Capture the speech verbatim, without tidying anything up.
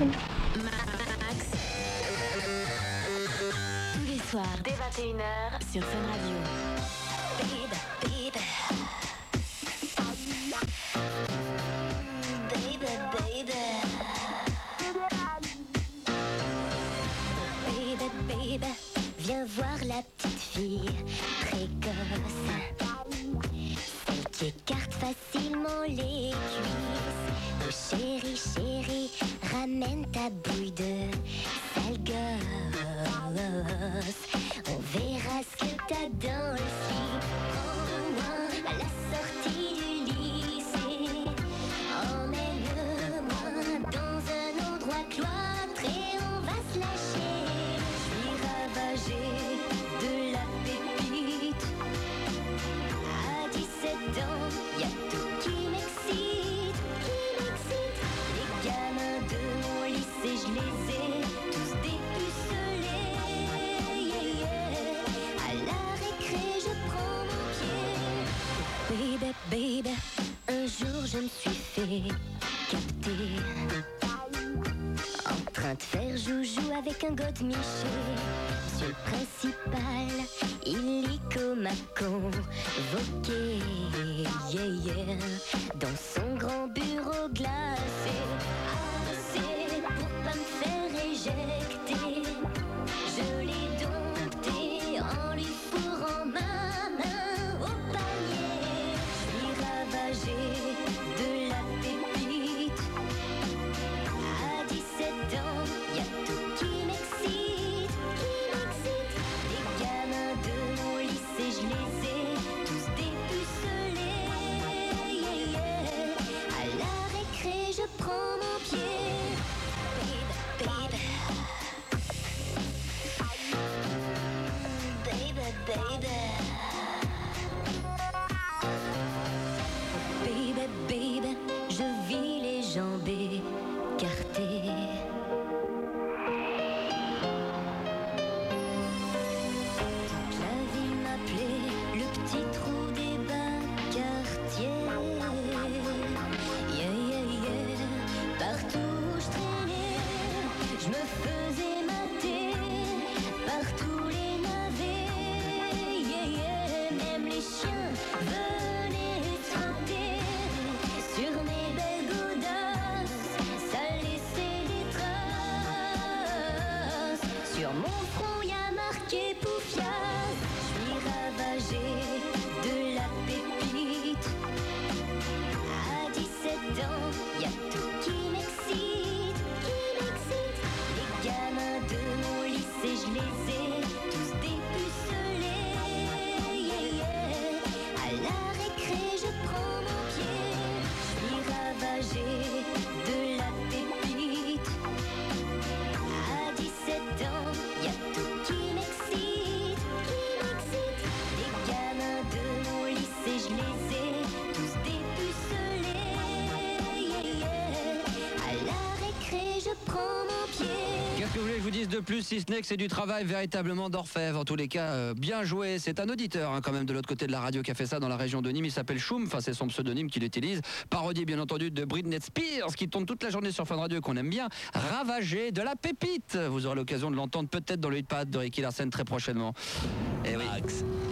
Salut. Max. Tous les soirs, dès vingt et une heures, sur Fun Radio. Baby, baby. Baby, baby. Baby, baby. Viens voir la petite fille précoce. Celle qui écarte facilement les cuisses. Oh chérie, chérie, ramène ta bouille de sale gosse. On verra ce que t'as dans le slip. Prends-moi à la sortie du lycée. Emmène-moi dans un endroit cloîtré. On va se lâcher. Je suis ravagée de la pépite. À dix-sept ans, y a tout qui m'excite, qui m'excite. Les gamins de mon lycée, je les ai tous dépucelés. Yeah, yeah. À la récré, je prends mon pied. Baby, baby, un jour je me suis fait capter. En train de faire joujou avec un godemiché. Monsieur le principal, illico m'a convoqué, yeah, yeah, dans son grand bureau glacé. Assez pour pas me faire éjecter. Je l'ai dompté en lui fourrant ma main au panier. Je suis ravagée de la pépite. À dix-sept ans, y a tout qui m'excite, qui m'excite. Les gamins de mon lycée, je les ai tous dépucelés. Yeah, yeah. À la récré, je prends mon pied. Baby, baby. Baby, baby. Baby, baby, je vis les jambes écartées. Toute la ville m'appelait le petit trou des bas quartiers. Yeah, yeah, yeah. Partout où je traînais, je me faisais mater par tous les navets. Yeah, yeah. Même les chiens venaient trotter sur mes belles godasses. Ça laissait des traces. Sur mon front y a marqué Poufias. Je suis ravagée de la pépite. À dix-sept ans, y a tout qui m'excite, qui m'excite. Les gamins de mon lycée, je les ai tous dépucelés. Yeah, yeah. À la récré, je prends mon pied. Je suis ravagée de la pépite. À dix-sept ans, y a tout qui m'excite, qui m'excite. Les gamins de mon lycée, je les ai tous dépucelés. Yeah, yeah. À la récré, je prends mon pied. Qu'est-ce que vous voulez que je vous dise de plus, si ce n'est que c'est du travail véritablement d'orfèvre. En tous les cas, euh, bien joué. C'est un auditeur hein, quand même de l'autre côté de la radio qui a fait ça dans la région de Nîmes. Il s'appelle Choum, enfin c'est son pseudonyme qu'il utilise. Parodie bien entendu de Britney Spears qui tourne toute la journée sur Fun Radio et qu'on aime bien. Ravagé de la pépite. Vous aurez l'occasion de l'entendre peut-être dans le hitpad de Ricky Larsen très prochainement. Et oui. Max.